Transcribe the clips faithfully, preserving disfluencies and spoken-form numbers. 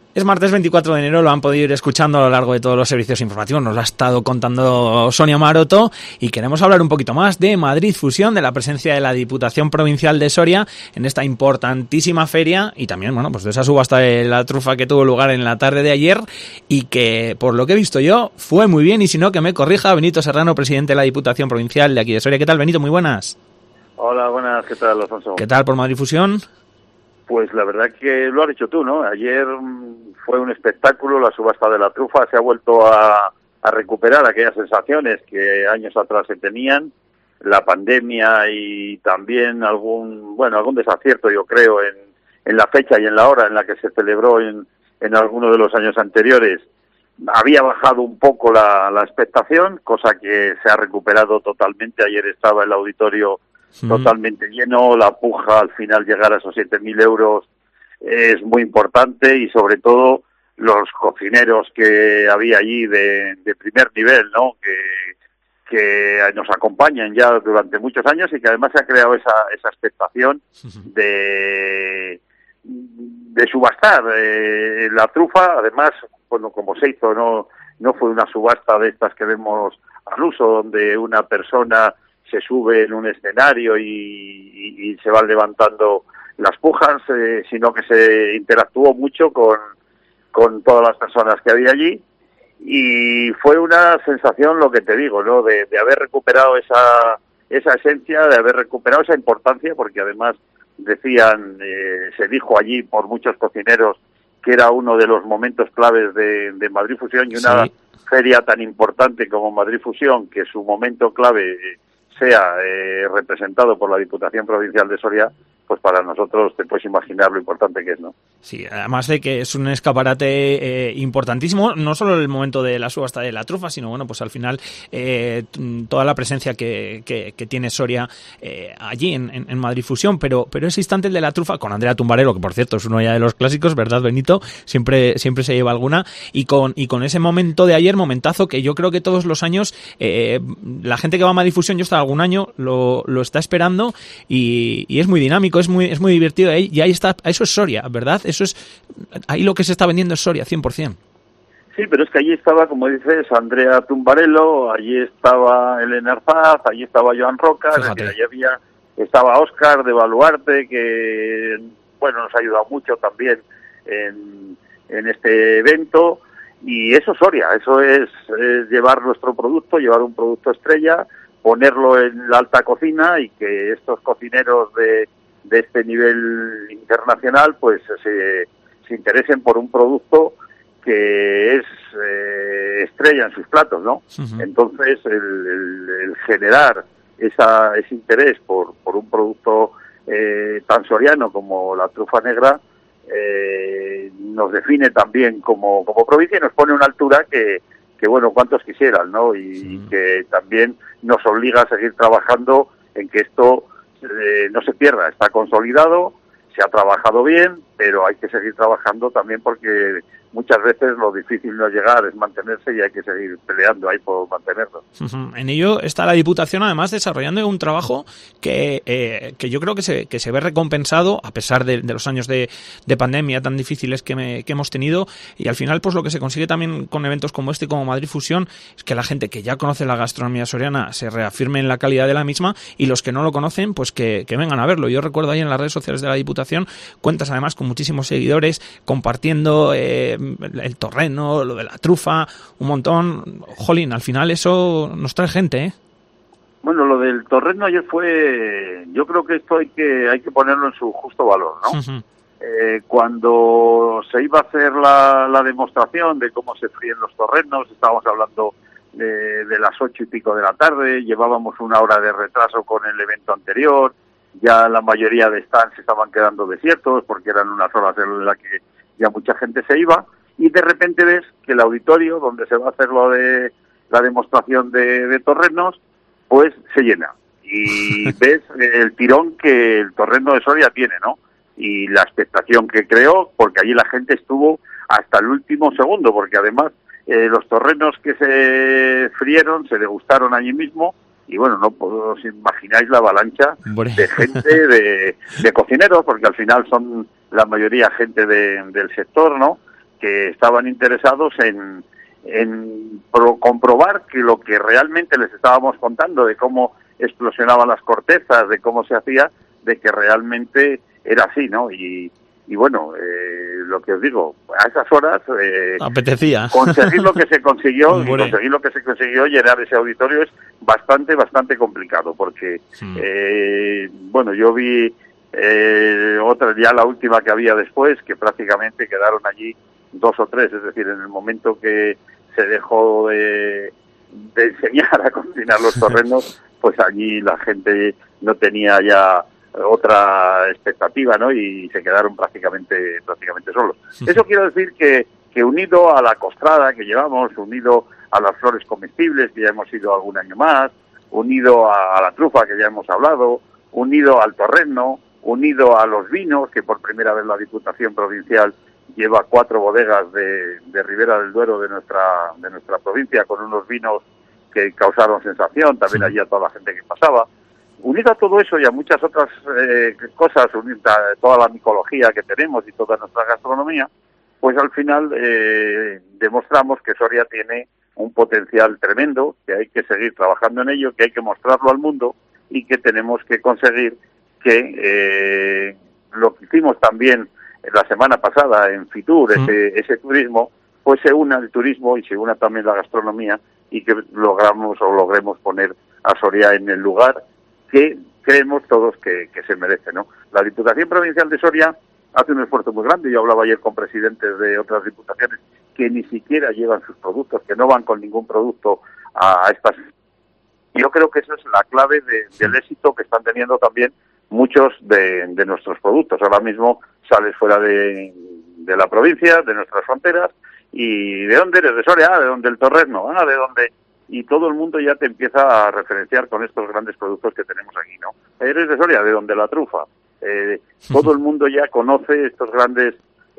Es martes veinticuatro de enero, lo han podido ir escuchando a lo largo de todos los servicios informativos, nos lo ha estado contando Sonia Maroto y queremos hablar un poquito más de Madrid Fusión, de la presencia de la Diputación Provincial de Soria en esta importantísima feria y también, bueno, pues de esa subasta de la trufa que tuvo lugar en la tarde de ayer y que, por lo que he visto yo, fue muy bien y si no, que me corrija Benito Serrano, presidente de la Diputación Provincial de aquí de Soria. ¿Qué tal, Benito? Muy buenas. Hola, buenas. ¿Qué tal, Alfonso? ¿Qué tal por Madrid Fusión? Pues la verdad que lo has dicho tú, ¿no? Ayer fue un espectáculo, la subasta de la trufa, se ha vuelto a, a recuperar aquellas sensaciones que años atrás se tenían, la pandemia y también algún, bueno, algún desacierto, yo creo, en, en la fecha y en la hora en la que se celebró en, en alguno de los años anteriores. Había bajado un poco la, la expectación, cosa que se ha recuperado totalmente. Ayer estaba el auditorio Sí. totalmente lleno, la puja al final llegar a esos siete mil euros es muy importante y sobre todo los cocineros que había allí de, de primer nivel, ¿no? Que, que nos acompañan ya durante muchos años y que además se ha creado esa, esa expectación de, de subastar eh, la trufa. Además, bueno, como se hizo, no, no fue una subasta de estas que vemos al uso, donde una persona se sube en un escenario y, y, y se van levantando las pujas, eh, sino que se interactuó mucho con, con todas las personas que había allí y fue una sensación, lo que te digo, ¿no? De, de haber recuperado esa, esa esencia, de haber recuperado esa importancia, porque además decían, eh, se dijo allí por muchos cocineros que era uno de los momentos claves de, de Madrid Fusión y una sí. feria tan importante como Madrid Fusión, que su momento clave sea eh, representado por la Diputación Provincial de Soria, pues para nosotros te puedes imaginar lo importante que es, ¿no? Sí, además de que es un escaparate eh, importantísimo, no solo el momento de la subasta de la trufa, sino bueno, pues al final eh, toda la presencia que, que, que tiene Soria eh, allí en, en, en Madrid Fusión, pero pero ese instante el de la trufa con Andrea Tumbarelo, que por cierto es uno ya de los clásicos, ¿verdad, Benito? Siempre siempre se lleva alguna, y con y con ese momento de ayer, momentazo que yo creo que todos los años eh, la gente que va a Madrid Fusión, yo estaba algún año, lo, lo está esperando y, y es muy dinámico, es muy es muy divertido ahí, y ahí está, eso es Soria, ¿verdad? Eso es, ahí lo que se está vendiendo es Soria, cien por ciento. Sí, pero es que allí estaba, como dices, Andrea Tumbarelo, allí estaba Elena Arpaz, allí estaba Joan Roca, es decir, allí había, estaba Óscar de Baluarte, que, bueno, nos ha ayudado mucho también en, en este evento, y eso es Soria, eso es, es llevar nuestro producto, llevar un producto estrella, ponerlo en la alta cocina y que estos cocineros de de este nivel internacional pues se, se interesen por un producto que es eh, estrella en sus platos, ¿no? Uh-huh. Entonces el, el, el generar esa, ese interés por, por un producto eh, tan soriano como la trufa negra eh, nos define también como, como provincia y nos pone a una altura que, que bueno, cuantos quisieran, ¿no? Y sí. que también nos obliga a seguir trabajando en que esto Eh, no se pierda, está consolidado, se ha trabajado bien, pero hay que seguir trabajando también porque muchas veces lo difícil no llegar es mantenerse y hay que seguir peleando ahí por mantenerlo. Uh-huh. En ello está la Diputación además desarrollando un trabajo que eh, que yo creo que se que se ve recompensado a pesar de, de los años de, de pandemia tan difíciles que, me, que hemos tenido, y al final pues lo que se consigue también con eventos como este, como Madrid Fusión, es que la gente que ya conoce la gastronomía soriana se reafirme en la calidad de la misma, y los que no lo conocen pues que, que vengan a verlo. Yo recuerdo ahí en las redes sociales de la Diputación cuentas además con muchísimos seguidores compartiendo eh, el torreno, lo de la trufa, un montón. Jolín, al final eso nos trae gente, ¿eh? Bueno, lo del torreno ayer fue, yo creo que esto hay que hay que ponerlo en su justo valor, ¿no? Uh-huh. Eh, cuando se iba a hacer la, la demostración de cómo se fríen los torrenos, estábamos hablando de, de las ocho y pico de la tarde, llevábamos una hora de retraso con el evento anterior, ya la mayoría de stands estaban quedando desiertos porque eran unas horas en las que ya mucha gente se iba, y de repente ves que el auditorio donde se va a hacer lo de la demostración de, de torrenos, pues se llena. Y ves el tirón que el torreno de Soria tiene, ¿no? Y la expectación que creó, porque allí la gente estuvo hasta el último segundo, porque además eh, los torrenos que se frieron se degustaron allí mismo, y bueno, no os imagináis la avalancha bueno. de gente, de, de cocineros, porque al final son la mayoría gente de, del sector, ¿no? que estaban interesados en, en pro, comprobar que lo que realmente les estábamos contando de cómo explosionaban las cortezas, de cómo se hacía, de que realmente era así, ¿no? Y, y bueno, eh, lo que os digo, a esas horas eh, apetecía conseguir lo que se consiguió y conseguir lo que se consiguió, llenar ese auditorio, es bastante, bastante complicado, porque, sí. eh, bueno, yo vi eh, otra, ya la última que había después, que prácticamente quedaron allí dos o tres, es decir, en el momento que se dejó de, de enseñar a cocinar los torrenos, pues allí la gente no tenía ya otra expectativa, ¿no? Y se quedaron prácticamente prácticamente solos. Sí. Eso quiere decir que, que unido a la costrada que llevamos, unido a las flores comestibles, que ya hemos ido algún año más, unido a, a la trufa, que ya hemos hablado, unido al torreno, unido a los vinos, que por primera vez la Diputación Provincial lleva cuatro bodegas de, de Ribera del Duero de nuestra de nuestra provincia, con unos vinos que causaron sensación, también sí. allí a toda la gente que pasaba. Unido a todo eso y a muchas otras eh, cosas, unido a toda la micología que tenemos y toda nuestra gastronomía, pues al final eh, demostramos que Soria tiene un potencial tremendo, que hay que seguir trabajando en ello, que hay que mostrarlo al mundo y que tenemos que conseguir que eh, lo que hicimos también la semana pasada en Fitur, mm. ese, ese turismo, pues se una el turismo y se una también la gastronomía y que logramos o logremos poner a Soria en el lugar que creemos todos que, que se merece, ¿no? La Diputación Provincial de Soria hace un esfuerzo muy grande. Yo hablaba ayer con presidentes de otras diputaciones que ni siquiera llevan sus productos, que no van con ningún producto a, a estas. Yo creo que esa es la clave de, del éxito que están teniendo también muchos de, de nuestros productos. Ahora mismo sales fuera de, de la provincia, de nuestras fronteras, y ¿de dónde eres? De Soria, ah, ¿de dónde? El Torreno, ah, ¿de dónde? Y todo el mundo ya te empieza a referenciar con estos grandes productos que tenemos aquí, ¿no? Eres de Soria, ¿de dónde? La trufa. Eh, todo el mundo ya conoce estos grandes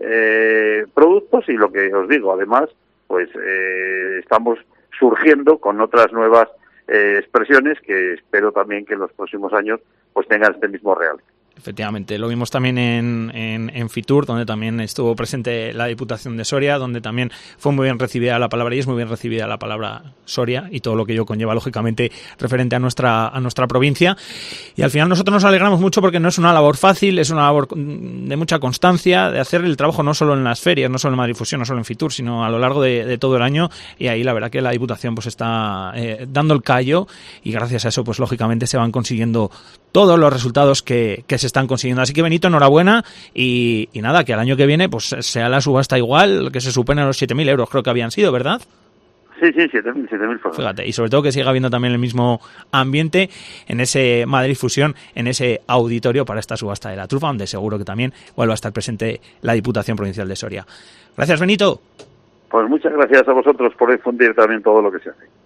eh, productos y lo que os digo, además, pues eh, estamos surgiendo con otras nuevas eh, expresiones que espero también que en los próximos años pues tengan este mismo real. Efectivamente, lo vimos también en, en, en Fitur, donde también estuvo presente la Diputación de Soria, donde también fue muy bien recibida la palabra y es muy bien recibida la palabra Soria y todo lo que ello conlleva, lógicamente, referente a nuestra a nuestra provincia. Y al final nosotros nos alegramos mucho porque no es una labor fácil, es una labor de mucha constancia, de hacer el trabajo no solo en las ferias, no solo en Madrifusión, no solo en Fitur, sino a lo largo de, de todo el año. Y ahí la verdad que la Diputación pues está eh, dando el callo y gracias a eso pues lógicamente se van consiguiendo todos los resultados que, que se están consiguiendo. Así que Benito, enhorabuena y, y nada, que al año que viene pues sea la subasta igual, que se supone a los siete mil euros creo que habían sido, ¿verdad? Sí, sí, siete mil, siete mil. Fíjate, y sobre todo que siga habiendo también el mismo ambiente en ese Madrid Fusión, en ese auditorio para esta subasta de la trufa, donde seguro que también vuelva a estar presente la Diputación Provincial de Soria. Gracias, Benito. Pues muchas gracias a vosotros por difundir también todo lo que se hace.